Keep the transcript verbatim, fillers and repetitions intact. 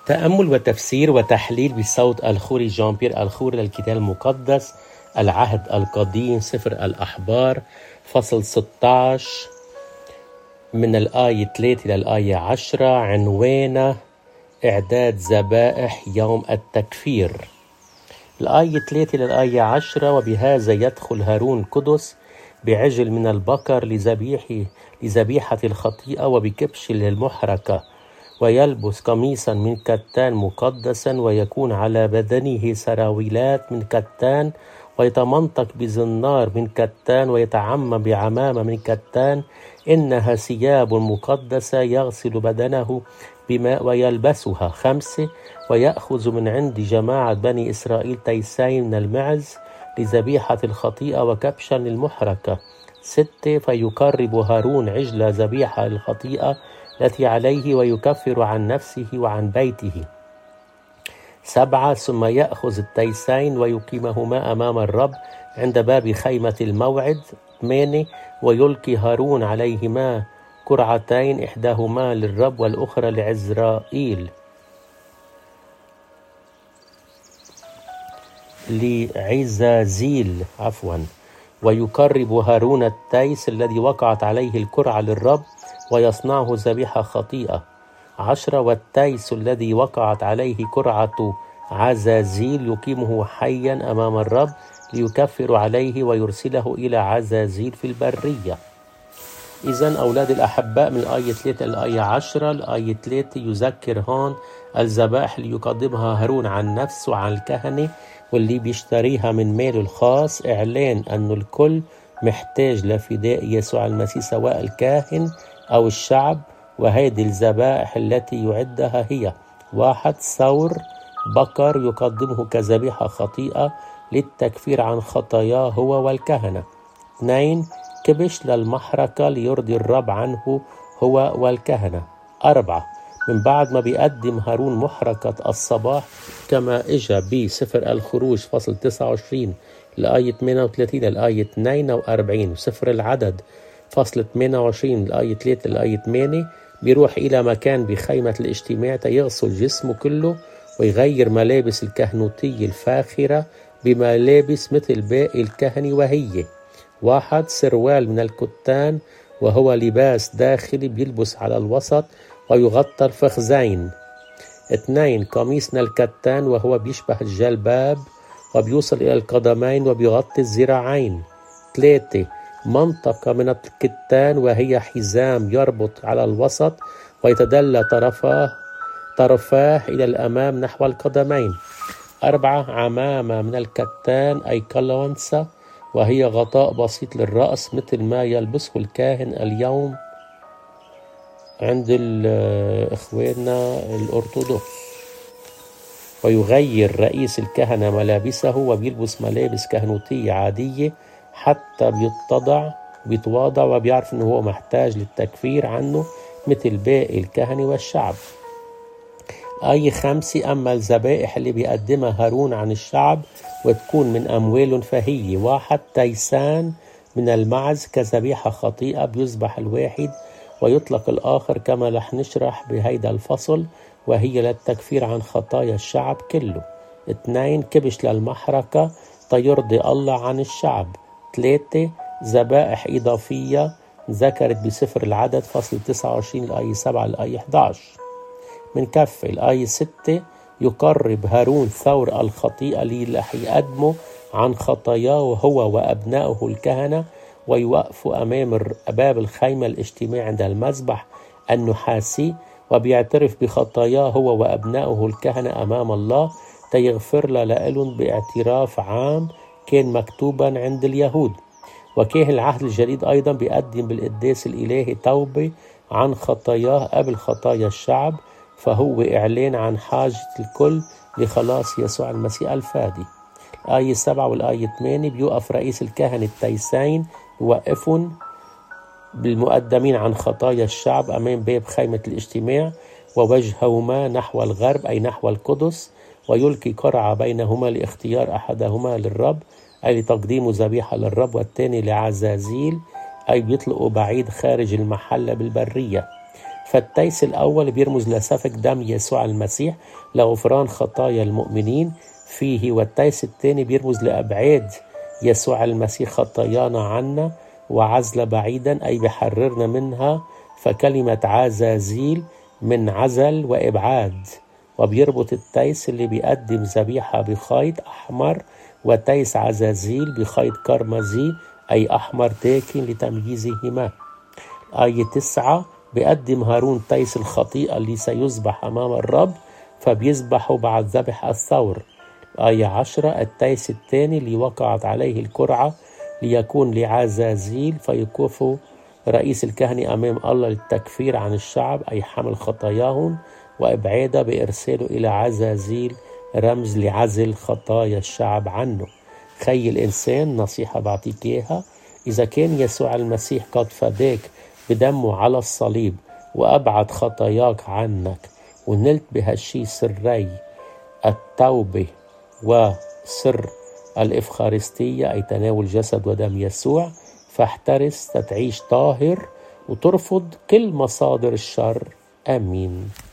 تأمل وتفسير وتحليل بصوت الخوري جان بيير الخوري للكتاب المقدس العهد القديم سفر الأحبار فصل ستة عشر من الآية ثلاثة للآية عشرة عنوانه إعداد ذبائح يوم التكفير. الآية ثلاثة للآية عشرة وبهذا يدخل هارون قدس بعجل من البقر لذبيحه لذبيحة الخطيئة وبكبش للمحرقة ويلبس قميصا من كتان مقدسا ويكون على بدنه سراويلات من كتان ويتمنطق بزنار من كتان ويتعمم بعمامة من كتان إنها ثياب مقدسة يغسل بدنه بماء ويلبسها. خمسة ويأخذ من عند جماعة بني إسرائيل تيسين من المعز لذبيحة الخطيئة وكبشا للمحرقة. ستة فيقرب هارون عجل ذبيحة الخطيئة التي عليه ويكفر عن نفسه وعن بيته. سبعة ثم يأخذ التيسين ويقيمهما أمام الرب عند باب خيمة الموعد. ثمانية ويلقي هارون عليهما قرعتين إحداهما للرب والأخرى لعزرائيل لعزازيل عفوا ويقرب هارون التيس الذي وقعت عليه القرعة للرب ويصنعه ذبيحة خطيئة. عشرة والتيس الذي وقعت عليه قرعة عزازيل يقيمه حيا أمام الرب ليكفر عليه ويرسله إلى عزازيل في البرية. إذن أولاد الأحباء من الآية ثلاثة للآية عشرة. الآية ثلاثة يذكر هون الذبائح اللي يقدمها هارون عن نفسه وعن الكهنة واللي بيشتريها من ماله الخاص، إعلان أنه الكل محتاج لفداء يسوع المسيح سواء الكاهن أو الشعب. وهذه الذبائح التي يعدها هي: واحد ثور بقر يقدمه كذبيحة خطيئة للتكفير عن خطاياه هو والكهنة. اثنين كبش للمحرقة ليرضي الرب عنه هو والكهنة. أربعة من بعد ما بيقدم هارون محرقة الصباح كما إجا بسفر الخروج فصل تسعة وعشرين الآية ثمانية وثلاثين الآية اثنين وأربعين وسفر العدد فصل ثمانية وعشرين الآية ثلاثة الآية ثمانية بيروح إلى مكان بخيمة الاجتماع يغسل جسمه كله ويغير ملابس الكهنوتية الفاخرة بملابس مثل باقي الكهنة وهي: واحد سروال من الكتان وهو لباس داخلي بيلبس على الوسط ويغطى الفخذين. اثنين قميص من الكتان وهو بيشبه الجلباب وبيوصل إلى القدمين وبيغطي الذراعين. ثلاثة منطقة من الكتان وهي حزام يربط على الوسط ويتدلى طرفاه طرفاه إلى الأمام نحو القدمين. أربعة عمامة من الكتان أي كالونسا وهي غطاء بسيط للرأس مثل ما يلبسه الكاهن اليوم عند إخواننا الأرثوذكس. ويغير رئيس الكهنة ملابسه وبيلبس ملابس كهنوتية عادية حتى بيتضع بيتواضع وبيعرف أنه هو محتاج للتكفير عنه مثل باقي الكهنة والشعب. آية خمسة أما الذبائح اللي بيقدمها هارون عن الشعب وتكون من أموال فهي: واحد تيسان من المعز كذبيحة خطيئة بيذبح الواحد ويطلق الآخر كما رح نشرح بهيدا الفصل وهي للتكفير عن خطايا الشعب كله. اثنين كبش للمحرقة تيرضي الله عن الشعب. ثلاثة ذبائح إضافية ذكرت بسفر العدد فصل تسعة وعشرين الآية سبعة الآية إحدى عشر. من كفة الآية ستة يقرب هارون ثور الخطيئة اللي رح يقدمه عن خطاياه هو وأبنائه الكهنة ويوقفوا أمام باب الخيمة الاجتماع عند المذبح النحاسي وبيعترف بخطاياه هو وأبنائه الكهنة أمام الله تيغفر لهم باعتراف عام كان مكتوبا عند اليهود. وكاهن العهد الجديد أيضا بيقدم بالقداس الإلهي توبة عن خطاياه قبل خطايا الشعب، فهو إعلان عن حاجة الكل لخلاص يسوع المسيح الفادي. الآية سبعة والآية ثمانية بيوقف رئيس الكهنة التيسين يوقفهم بالمقدمين عن خطايا الشعب أمام باب خيمة الاجتماع ووجههما نحو الغرب أي نحو القدس ويلقي قرعة بينهما لاختيار أحدهما للرب أي لتقديم ذبيحة للرب والثاني لعزازيل أي بيطلقوا بعيد خارج المحلة بالبرية. فالتيس الأول بيرمز لسفك دم يسوع المسيح لغفران خطايا المؤمنين فيه، والتيس الثاني بيرمز لأبعاد يسوع المسيح خطايانا عنا وعزل بعيدا، أي بحررنا منها. فكلمة عزازيل من عزل وإبعاد. وبيربط التيس اللي بيقدم ذبيحة بخيط أحمر وتيس عزازيل بخيط كرمزي أي أحمر تاكن لتمييزهما. آية تسعة بيقدم هارون تيس الخطيئة اللي سيذبح أمام الرب، فبيذبحه بعد ذبح الثور. آية عشرة التيس الثاني اللي وقعت عليه الكرعة ليكون لعزازيل، فيكوفه رئيس الكهنة أمام الله للتكفير عن الشعب أي حمل خطاياهم، وإبعاده بإرساله إلى عزازيل رمز لعزل خطايا الشعب عنه. خي الإنسان نصيحة بعطيك إياها، إذا كان يسوع المسيح قد فداك بدمه على الصليب وأبعد خطاياك عنك، ونلت بهالشي سري التوبة وسر الإفخارستية أي تناول جسد ودم يسوع، فاحترس تتعيش طاهر وترفض كل مصادر الشر. آمين.